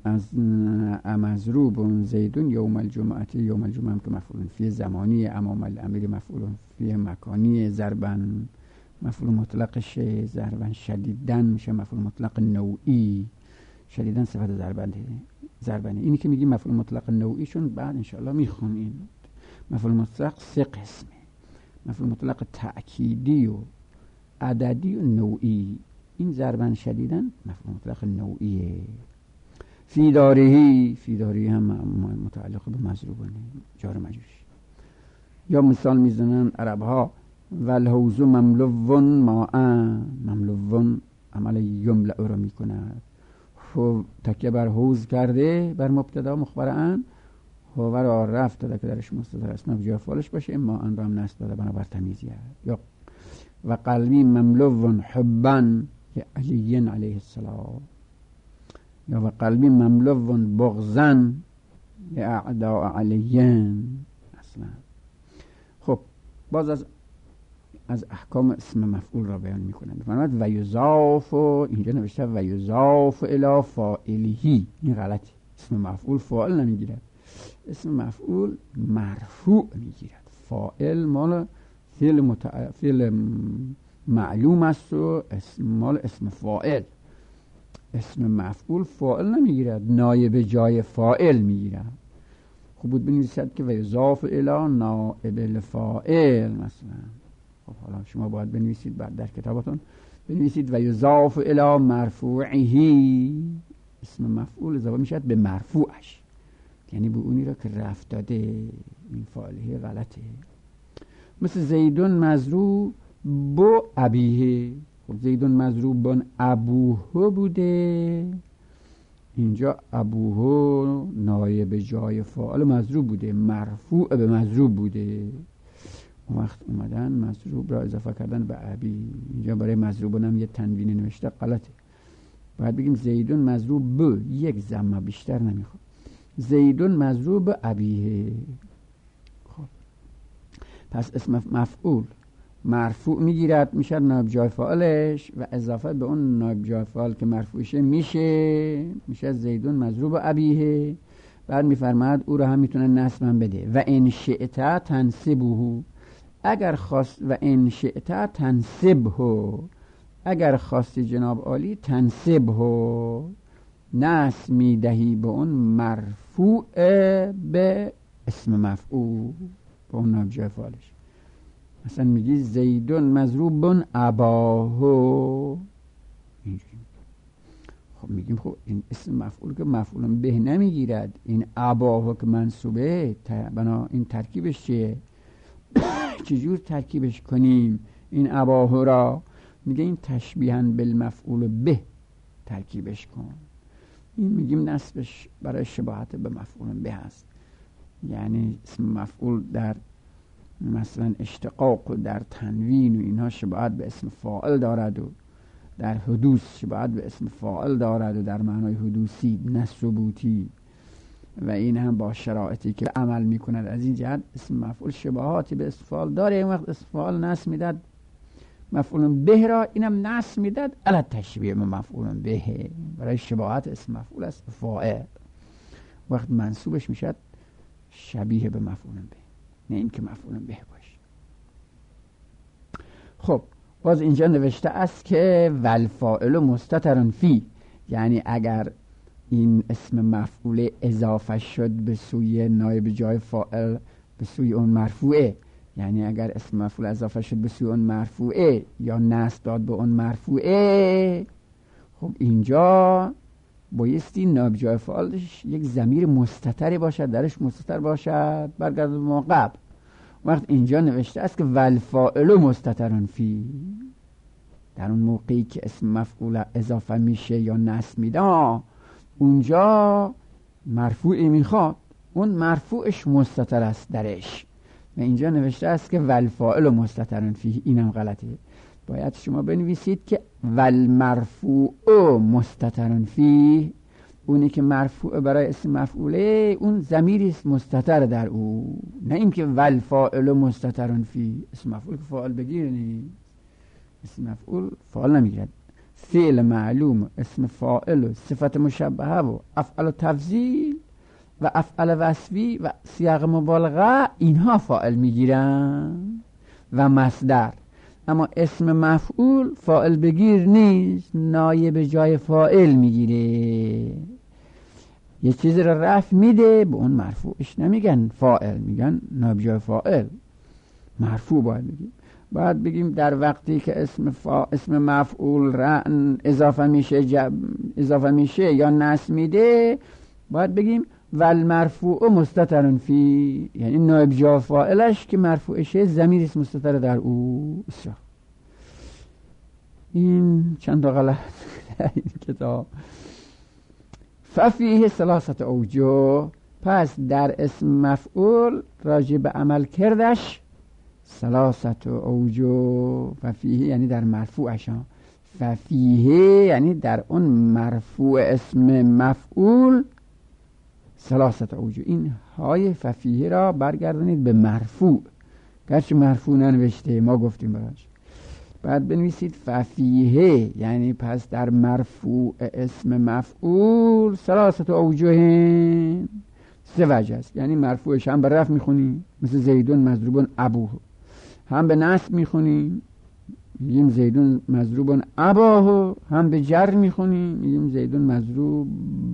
مضروب زیدون یوم الجمعه، یوم الجمعه که مفعول فی زمانی، امام الامیر مفعول فی مکانی، ضربن مفعول مطلقش، ضربن شدیدن میشه مفعول مطلق نوعی، شدیدن صفت ضربنه. اینی که میگیم مفعول مطلق نوعی چون بعد انشاءالله میخونیم. مفعول مطلق 3 قسمه، مفعول مطلق تأکیدی و عددی و نوعی. این ضربن شدیدن مفعول مطلق نوعیه. فی داری هم متعلق به مضروبانه جار مجروش. یا مثال میزنن عرب ها والحوض مملوون ماء، مملوون عمل یملأ را میکند. تکیه بر حوض کرده بر مبتدا مخبرن، هو را رفت داده که درش مستتر اسناد جای فعلش باشه، ما ان را هم نصب داده بنابر تمیزیت. یا و قلبی مملوون حبا علی علیه السلام، یا و قلبی مملوون بغضا اعداء علیین. اصلا خب باز از احکام اسم مفعول را بیان میکنند. فرمود و یضاف، اینجا نوشته و یضاف الی فاعله. این غلطه، اسم مفعول فاعل نمیگیرد، اسم مفعول مرفوع میگیرد. فاعل مال فعل معلوم است و اسم فاعل. اسم مفعول فاعل نمیگیرد، نایب جای فاعل میگیرد. خوب بود بنویسد که و اضافه الی نائب الفاعل مثلا. خب حالا شما باید بنویسید، بعد در کتابتون بنویسید و اضافه الی مرفوعه. اسم مفعول اضافه میشد به مرفوعش، یعنی به اونی را که رفت داده. این فاعله غلطه. مثل زیدون مضروب با ابیه. خب زیدون مضروب با ابوه بوده، اینجا ابوه نایب جای فاعل مضروب بوده، مرفوع به مضروب بوده. اون وقت اومدن مضروب را اضافه کردن به ابی. اینجا برای مضروبون هم یه تنوین نوشته، غلطه. باید بگیم زیدون مضروب به، یک ضمه بیشتر نمیخواد. زیدون مضروب به ابیه. خب پس اسم مفعول مرفوع میگیرد، میشه نایب جای فاعلش و اضافه به اون نایب جای فاعل که مرفوعشه میشه زیدون مضروب ابیه. بعد میفرماد او را هم میتونه نصب هم بده. و ان شئت تنصبه، اگر خواست. و ان شئت تنصبه، اگر خواستی جناب عالی تنصبه، نصب میدهی به اون مرفوع به اسم مفعول، به اون نایب جای فاعلش. مثلا میگی زیدون مضروب اباه، اینجوری. خب میگیم خب این اسم مفعول که مفعول به نمیگیرد، این اباه که منصوبه، بنا این ترکیبش چیه؟ چجور ترکیبش کنیم این اباه را؟ میگه این تشبیها بالمفعول به ترکیبش کن. این میگیم نصبش برای شباهت به مفعول به هست. یعنی اسم مفعول در مثلا اشتقاق و در تنوین و اینها شباهت به اسم فاعل دارد و در حدوث شباهت به اسم فاعل دارد و در معنای حدوثی نه ثبوتی، و این هم با شرایطی که عمل میکند. از این جهت اسم مفعول شباهاتی به اسم فاعل داره. این وقت اسم فاعل نصب میداد مفعول به را، اینم نصب میداد علی تشبیه به مفعول به، برای شباهت اسم مفعول است فاعل. وقت منصوبش میشد شبیه به مفعول به، نه این که مفعول به باشه. خب باز اینجا نوشته است که والفاعل مستتر فی، یعنی اگر این اسم مفعول اضافه شد به سوی نایب جای فاعل، به سوی اون مرفوعه، یعنی اگر اسم مفعول اضافه شد به سوی اون مرفوعه یا نصب داد به اون مرفوعه، خب اینجا بایستی نایب جای فاعلش یک ضمیر مستتری باشد، درش مستتر باشد، برگرد به ما قبل. وقت اینجا نوشته است که والفاعل مستتر فی، در اون موقعی که اسم مفعول اضافه میشه یا نصب میده، اونجا مرفوعی میخواد، اون مرفوعش مستتر است درش. و اینجا نوشته است که والفاعل مستتر فی، اینم غلطه. باید شما بنویسید که والمرفوع مستتر فی، اونی که مرفوع برای اسم مفعوله اون ضمیری است مستتر در او، نه اینکه والفاعل مستتر فی. اسم مفعول که فاعل بگیره نیست، اسم مفعول فاعل نمیگیرد. فعل معلوم، اسم فاعل و صفت مشبهه و افعال تفضیل و افعال وصفی و سیاق مبالغه اینها فاعل میگیرن و مصدر. اما اسم مفعول فاعل بگیر نیست، نایب جای فاعل میگیره. یه چیزی رو رفع میده به اون مرفوعش نمیگن فاعل، میگن نایب جای فاعل، مرفوع باید بگیم. باید بگیم در وقتی که اسم مفعول را اضافه میشه یا نصب میده، باید بگیم والمرفوع مستتر فی، یعنی نایب جای فاعلش که مرفوعشه ضمیر است مستتر در او. این چند تا غلط در این کتاب. ففیه ثلاثه اوجه، پس در اسم مفعول راجع به عمل کردش ثلاثه اوجه. ففیه یعنی در مرفوعش، ففیه یعنی در اون مرفوع اسم مفعول ثلاثه اوجه. این های ففیه را برگردانید به مرفوع، گرچه مرفوع ننوشته، ما گفتیم براش. بعد بنویسید ففیه یعنی پس در مرفوع اسم مفعول ثلاثه اوجه، سه وجه است. یعنی مرفوعش هم به رفع میخونی، مثل زیدون مضروب ابوه، هم به نصب میخونیم میگیم زیدون مضروب اباه، هم به جر میخونیم میگیم زیدون مضروب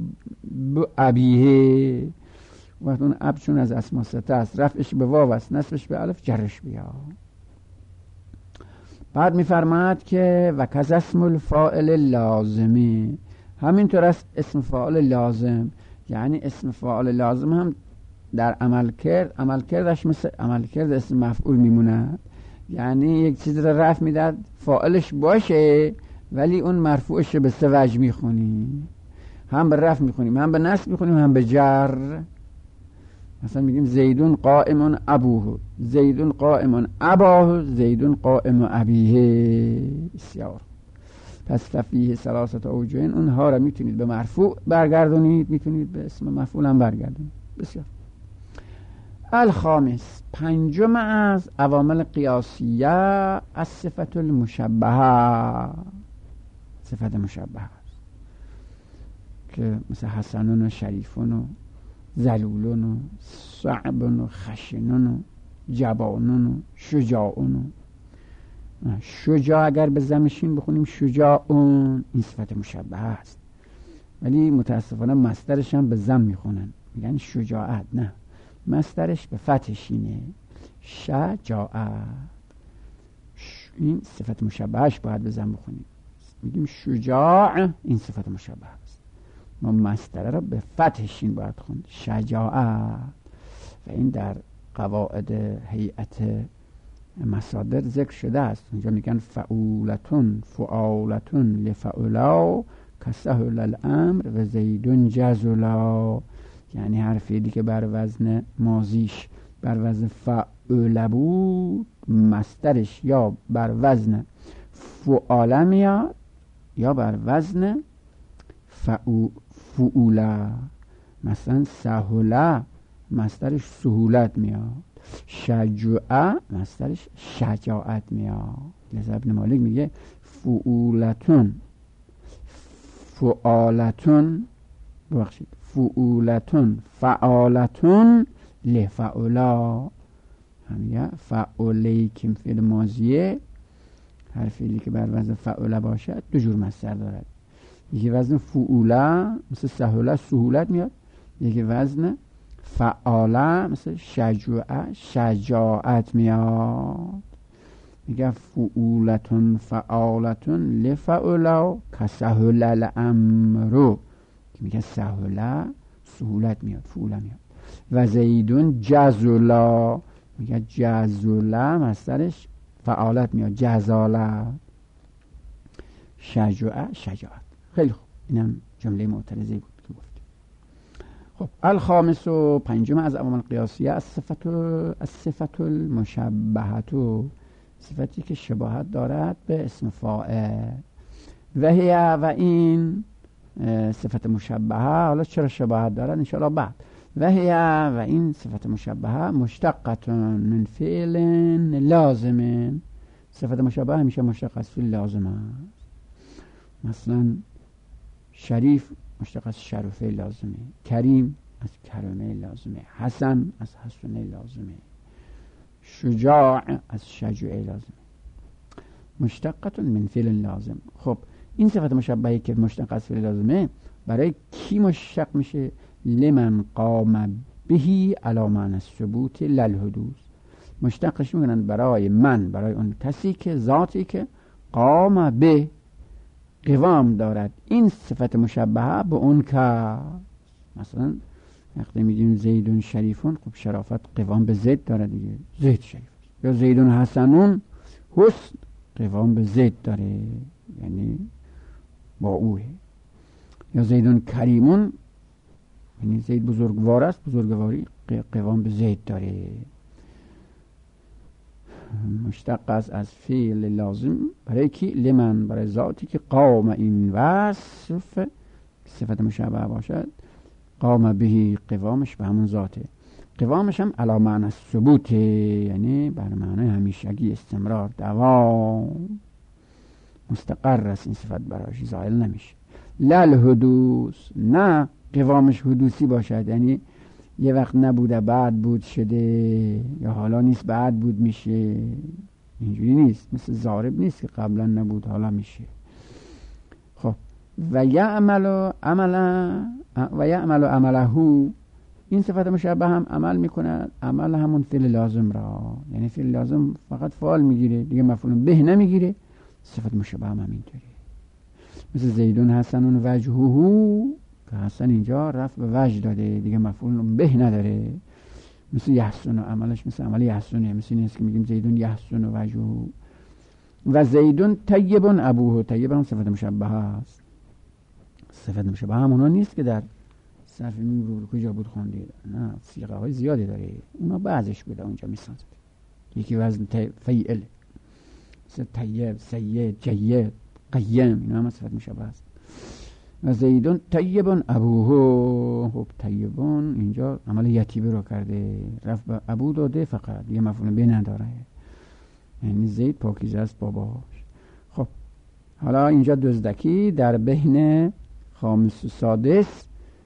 ابیه. وقت اون اب چون از اسما سته است، رفعش به واو است، نصبش به الف، جرش بیا. بعد میفرماید که و کز اسم الفاعل لازمی، همینطور است اسم فاعل لازم. یعنی اسم فاعل لازم هم در عملکردش مثل عملکرد اسم مفعول میمونه. یعنی یک چیز رو رفع میداد فاعلش باشه ولی اون مرفوعش رو به سه وجه میخونیم، هم به رفع میخونیم، هم به نصب میخونیم، هم به جر. مثلا میگیم زیدون قائم ابوه، زیدون قائم اباه، زیدون قائم ابیه. بسیار. پس ففیه ثلاثه اوجه، اونها رو میتونید به مرفوع برگردونید، میتونید به اسم مفعول هم برگردونید. بسیار. الخامس، پنجم از عوامل قیاسیه از صفت المشبهه. صفت مشبهه است که مثل حسنون و شریفون و ذلولون و صعبون و خشنون و جبانون و شجاعون و شجاع اگر به ضمشین بخونیم شجاعون، این صفت مشبهه است، ولی متاسفانه مصدرش هم به ضم میخونن، میگن شجاعت. نه، مصدرش به فتح شینه، شجاعت. این صفت مشبهش باید به ضم بخونیم، میگیم شجاع، این صفت مشبهه است. ما مصدر را به فتح شین باید خوند، شجاعت. و این در قواعد هیئت مصادر ذکر شده است. اونجا میگن فعولتون فعالتون لفعولا کسهل الامر و زیدون جزلا. یعنی هر فعلی که بر وزن ماضیش بر وزن فعول بود، مصدرش یا بر وزن فعاله میاد یا بر وزن فعوله. مثلا سهوله مصدرش سهولت میاد، شجاعه مصدرش شجاعت میاد. لذا ابن مالک میگه فعولتون فعالتون، ببخشید، فعولتون فعالتون لفعولا. همین فعولی که فعل ماضیه، هر فعلی که بر وزن فعوله باشد دو جور مصدر دارد. یکی وزن فعوله مثل سهوله سهولت میاد، یکی وزن فعاله مثل شجاعه شجاعت میاد. میگه فعولتون فعالتون لفعولا کسهل الامرو، که میگه سهوله سهولت میاد، فعوله میاد. و زیدون جزلا، میگه جزلا مصدرش فعالت میاد، جزاله. شجاعه شجاعت. خیلی خوب، اینم جمله معترضه بود که گفتیم. خب الخامس، و پنجم از عوامل قیاسیه از صفت المشبهه، صفتی که شباهت دارد به اسم فاعل. و این صفت مشبهه، حالا چرا شباهت دارد انشاءالله بعد. و این صفت مشبهه مشتقه من فعل لازم. صفت مشبهه همیشه مشتق از فعل لازم است. مثلا شریف مشتق از شرفه لازمه، کریم از کرمه لازمه، حسن از حسنه لازمه، شجاع از شجاعه لازمه. مشتقه من فعل لازم. خب این صفت مشبهه که مشتق از فعل لازمه برای کی مشتق میشه؟ لمن قام بهی علی معنی الثبوت للحدوث. مشتقش میکنن برای من، برای اون کسی که ذاتی که قام به قوام دارد این صفت مشبهه به اون که. مثلا وقتی میگیم زیدون شریفون، خب شرافت قوام به زید داره دیگه، زید شریف. یا زیدون حسنون، حسن قوام به زید داره، یعنی با اوه. یا زیدون کریمون، یعنی زید بزرگوار است، بزرگواری قوام به زید داره. مشتق است از فعل لازم برای کی؟ لمن، برای ذاتی که قام این وصف صفت مشابه باشد، قام بهی قوامش به همون ذاته، قوامش هم علی معنی الثبوت، یعنی بر معنی همیشگی، استمرار، دوام، مستقر است این صفت برایش، زائل نمیشه. لل حدوث، نه قوامش حدوثی باشد، یعنی یه وقت نبوده بعد بود شده، یا حالا نیست بعد بود میشه. اینجوری نیست، مثل ضارب نیست که قبلا نبود حالا میشه. خب و یعمل عمله، این صفت مشبه هم عمل میکنه، عمل همون فعل لازم را، یعنی فعل لازم فقط فعال میگیره دیگه مفعول به نمیگیره. صفت مشبه هم همینطوره، مثل زیدون حسنون وجهه که حسن اینجا رفع به وجه داده دیگه مفعول به نداره. مثل یحسن عملش مثل عمل یحسنه، مثل این است که میگیم زیدون یحسن وجهه. و زیدون طیبون ابوه، طیب هم صفت مشبه است. صفت مشبه همونا نیست که در صرف میگو کجا بود خوندید، نه صیغه های زیادی داره، اونا بعضش بوده اونجا میسازه. یکی وزن فیعل، مثل طیب، سید، جید، قیم، اینا هم صفت مشبه است. و زیدون طیبون ابوه، خب طیبون اینجا عمل یتیبه رو کرده، رفت به ابو داده فقط، یه مفعول به نداره، یعنی زید پاکیزه است باباش. خب حالا اینجا دزدکی در بین خامس و سادس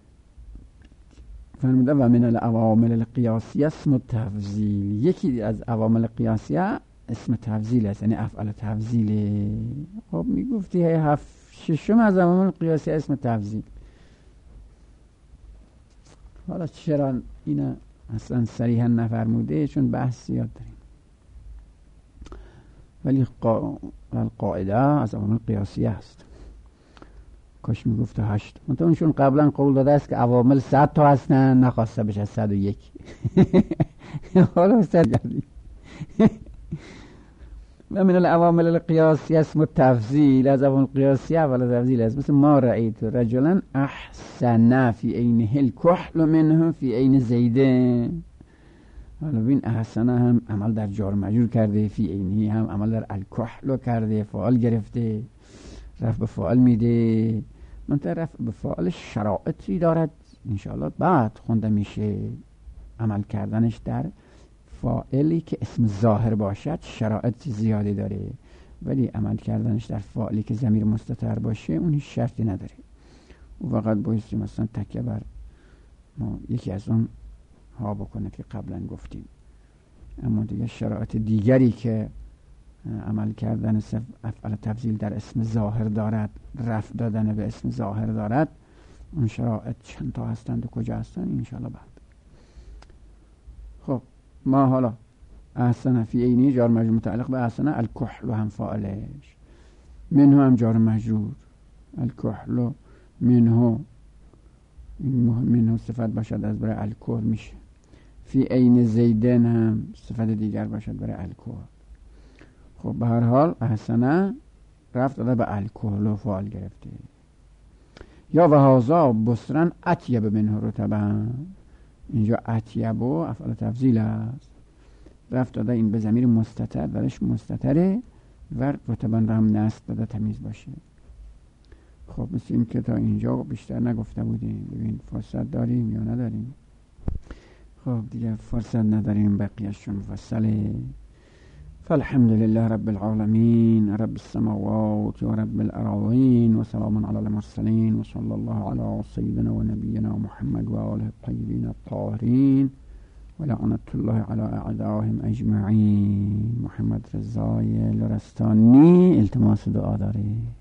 فرموده و من العوامل القیاسیه اسم تفضیل. یکی از عوامل قیاسیه اسم تفضیل است، یعنی افعال تفضیل. خب میگفتی ششم از عوامل قیاسیه اسم تفضیل. حالا چرا اینا اصلا صریحا نفرموده؟ چون بحث زیاد داریم، ولی القاعده از عوامل قیاسیه است. کاش میگفته 8، منتها اونشون قبلا قول داده است که عوامل 100 تا هستن، نخواسته بشه 101. حالا 100 کردیم. و من العوامل القیاسیه اسم تفضیل، از عوامل قیاسیه اول تفضیل است. مثل ما رأیت رجلا احسن فی عینه الکحل منه فی عین زیده. حالا ببین احسن هم عمل در جار مجرور کرده، فی عینه هم عمل در الکحل کرده، فعال گرفته، رفع به فاعل میده. منتها رفع به فاعل شرایطی دارد انشاءالله بعد خونده میشه. عمل کردنش در فاعلی که اسم ظاهر باشد شرایط زیادی داره، ولی عمل کردنش در فاعلی که ضمیر مستتر باشه اون هیچ شرطی نداره. و فقط بایستی مثلا تکیه بر ما یکی از اون ها بکنه که قبلا گفتیم. اما دیگه شرایط دیگری که عمل کردن افعال تفضیل در اسم ظاهر دارد، رفع دادن به اسم ظاهر دارد، اون شرایط چند تا هستند و کجا هستند انشاءالله بعد. خب ما حالا احسن فی عینی جار مجرور متعلق به احسن، الکحل هم فاعلش، منه هم جار مجرور، الکحل منه صفت باشد از برای الکحل میشه. فی عین زیدن هم صفت دیگر باشد برای الکحل. خب به هر حال احسنه رفت داده به الکحل و فعال گرفته. یا و هازا بسرن اطیب منه رتبا، اینجا اطیب و افعال تفضیل است، رفت داده این به ضمیر مستتر، درش مستتره و رتبا را هم نصب داده تمیز باشه. خب مثل این که تا اینجا بیشتر نگفته بودیم. ببین فرصت داریم یا نداریم؟ خب دیگه فرصت نداریم، بقیه‌شون مفصله. فالحمد لله رب العالمين رب السماوات ورب الأراضين وسلام على المرسلين وصلى الله على سيدنا ونبينا محمد وآله الطيبين الطاهرين ولعنة الله على أعدائهم أجمعين. محمد رضای لرستانی التماس دعا داره.